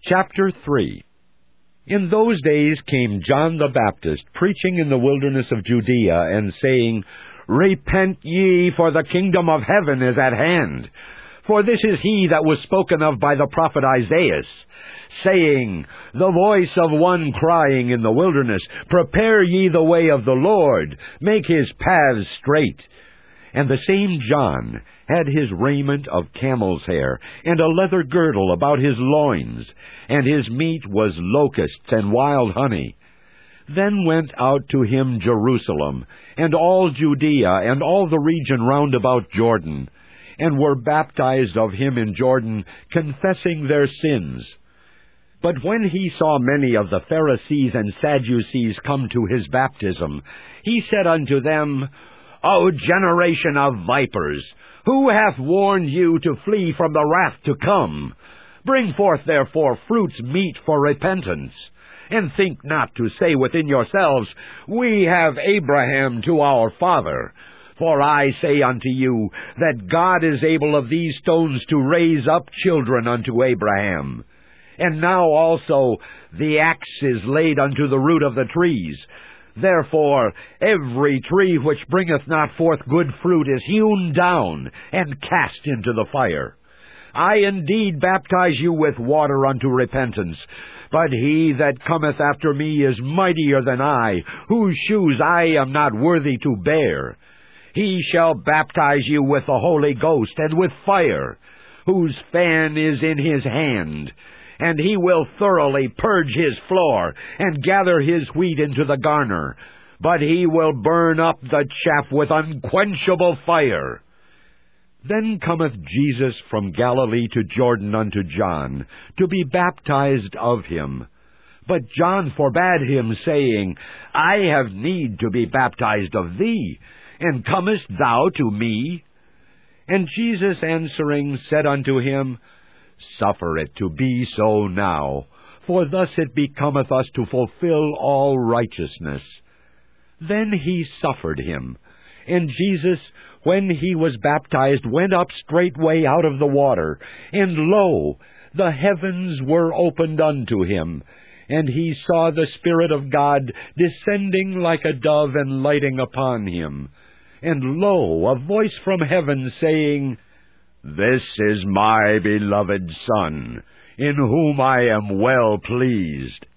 Chapter 3. In those days came John the Baptist, preaching in the wilderness of Judea, and saying, Repent ye, for the kingdom of heaven is at hand. For this is he that was spoken of by the prophet Isaiah, saying, The voice of one crying in the wilderness, Prepare ye the way of the Lord, make his paths straight. And the same John had his raiment of camel's hair, and a leather girdle about his loins, and his meat was locusts and wild honey. Then went out to him Jerusalem, and all Judea, and all the region round about Jordan, and were baptized of him in Jordan, confessing their sins. But when he saw many of the Pharisees and Sadducees come to his baptism, he said unto them, O generation of vipers, who hath warned you to flee from the wrath to come? Bring forth therefore fruits meet for repentance. And think not to say within yourselves, We have Abraham to our father. For I say unto you, that God is able of these stones to raise up children unto Abraham. And now also the axe is laid unto the root of the trees. Therefore every tree which bringeth not forth good fruit is hewn down, and cast into the fire. I indeed baptize you with water unto repentance, but he that cometh after me is mightier than I, whose shoes I am not worthy to bear. He shall baptize you with the Holy Ghost and with fire, whose fan is in his hand. And he will thoroughly purge his floor, and gather his wheat into the garner. But he will burn up the chaff with unquenchable fire. Then cometh Jesus from Galilee to Jordan unto John, to be baptized of him. But John forbade him, saying, I have need to be baptized of thee, and comest thou to me? And Jesus answering said unto him, Suffer it to be so now, for thus it becometh us to fulfill all righteousness. Then he suffered him. And Jesus, when he was baptized, went up straightway out of the water. And lo, the heavens were opened unto him. And he saw the Spirit of God descending like a dove and lighting upon him. And lo, a voice from heaven saying, This is my beloved Son, in whom I am well pleased.